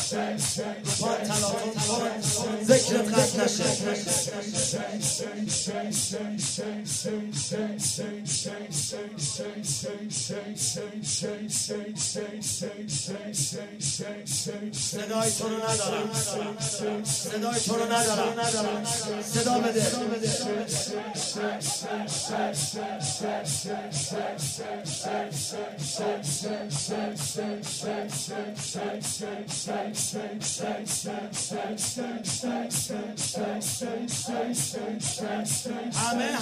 پا تلاطم کن ذکرت قطع نشه. صدای تو رو ندارم، صدای تو رو ندارم، صدا بده. همه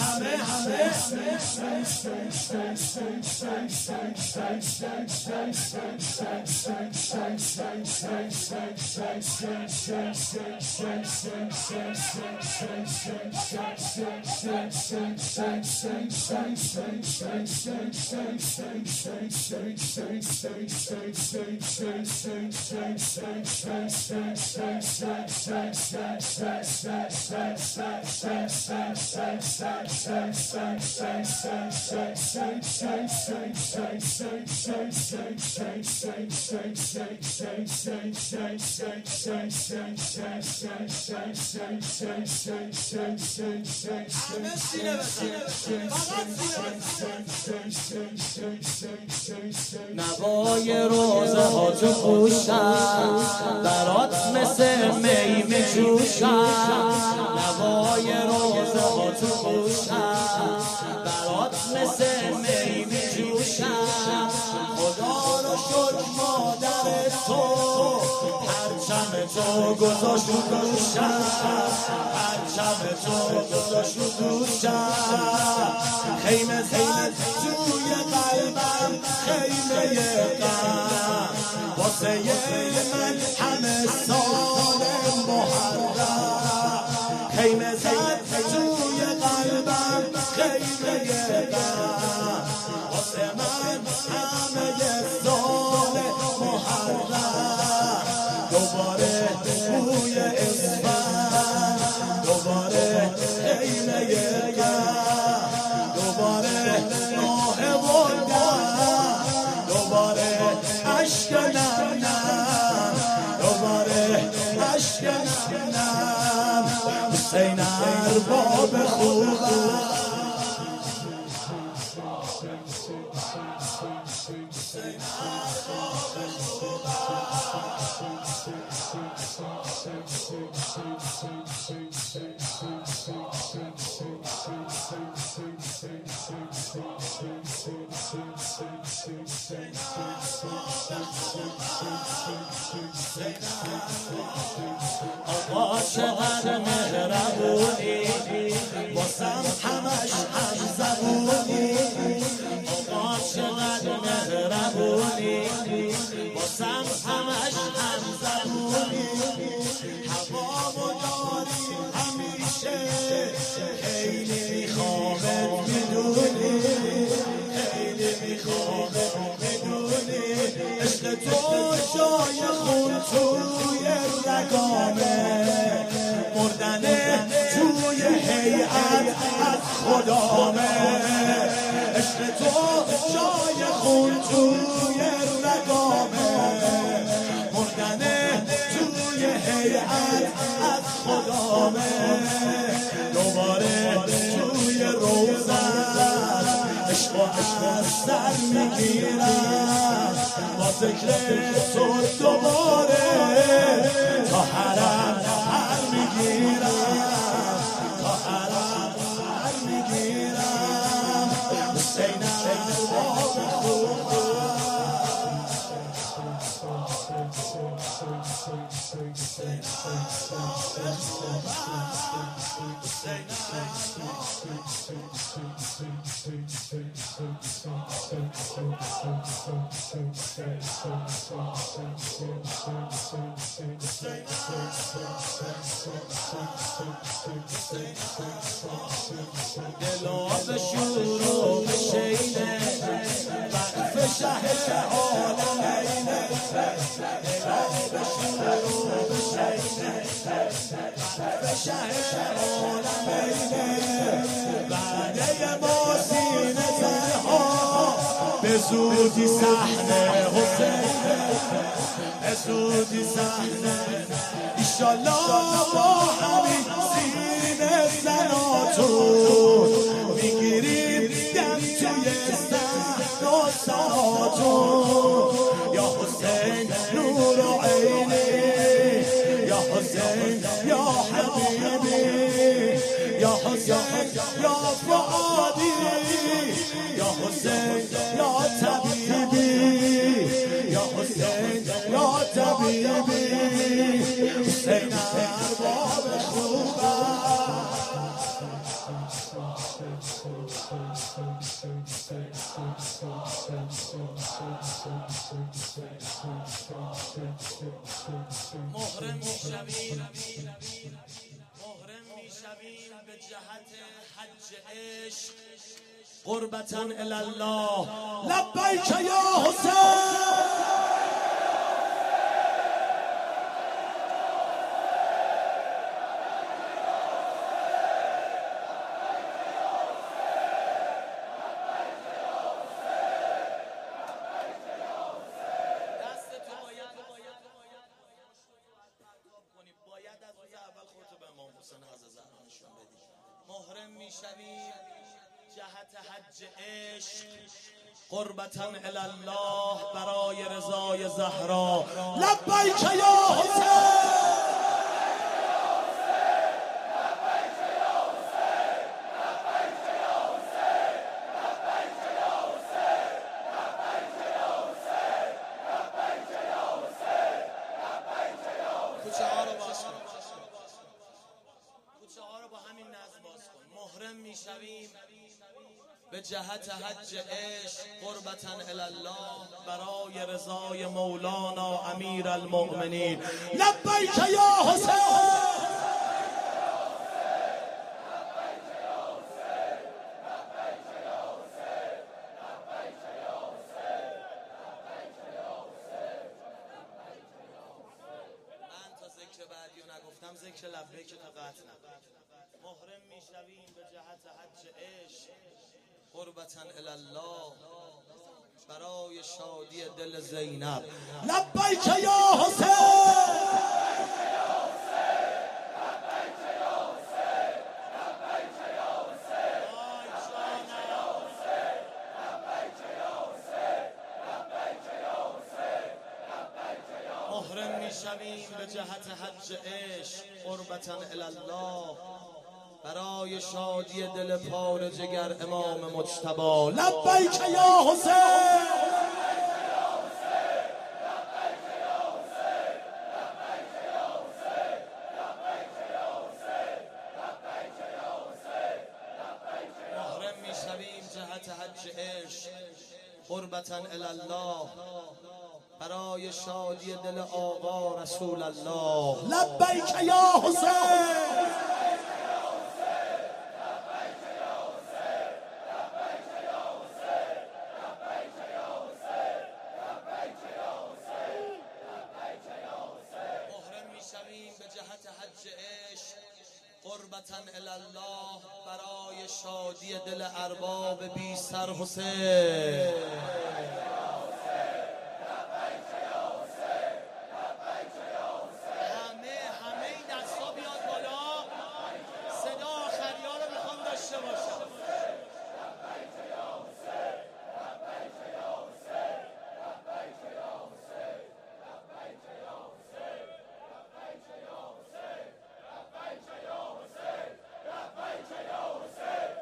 نوای روزه ها تو گوشم برات مثل می میجوشم. نوای روزه ها تو گوشم برات مثل می میجوشم. خدا رو شکر مادر تو پرچم تو گذاشت رو دوشم، پرچم تو گذاشت رو دوشم. خیمه زد توی قلبم خیمه غم واسه من همه سال محرم. خیمه زد توی قلبم خیمه غم واسه من همه سال محرم. دوباره بوی اسفند، دوباره خیمه غم، دوباره ماه بردم، دوباره عشق نم نم، دوباره عشق نم نم. حسین ارباب خوبم، حسین ارباب خوبم. آقا چقدر مهربونی واسم همش هم زبونی. آقا چقدر مهربونی واسم همش هم زبونی. هوامو داری همیشه خیلی میخوامت میدونی، خیلی میخوامت میدونی. عشق تو جای خون توی رگامه، مردن توی هیئت از خدامه. عشق تو جای خون توی رگامه، مردن توی هیئت از خدامه. دوباره توی روزت عشق و از سر میگیرم با ذکر تو دوباره تا حرم هر میگیرم، تا حرم هر میگیرم. حسین ارباب خوبم. دلا به شروع شینه وقف شه عالمینه. دلا به شروع شینه وقف شه عالمینه. بعده ما سینه تنها به زودی صحنه حسینه. زودی صحنه ایشالله با همین سینه زناتون میگیریم دم توی صحن و سناتون یا حسین نور و عینی یا حسین یا حبیبی یا حسین یا فؤادی یا حسین یا طبیبی یا حسین یا طبیبی حسین ارباب خوبه محرم میشویم به جهت حج عشق قربتاً الله لبیک یا حسین محرم میشویم جهت حج عشق قربتاً الله برای رضای زهرا لبیک یا حسین محرم میشویم به جهت حج عشق قربتاً الله برای رضای مولانا امیر المؤمنین لبیک یا حسین من تا ذکر بعدی رو نگفتم ذکر لبیک تا قطع نکنم محرم میشویم به جهت حج عشق قربتاً الله برای شادی دل زینب لبیک یا حسین محرم میشویم به جهت حج عشق قربتاً الله برای شادی دل پار جگر امام مجتبی لبیک یا حسین محرم میشویم جهت حج عشق قربتاً الله برای شادی دل آقا رسول الله لبیک یا حسین به جهت حج عشق قربتاً الله برای شادی دل ارباب بی سر حسین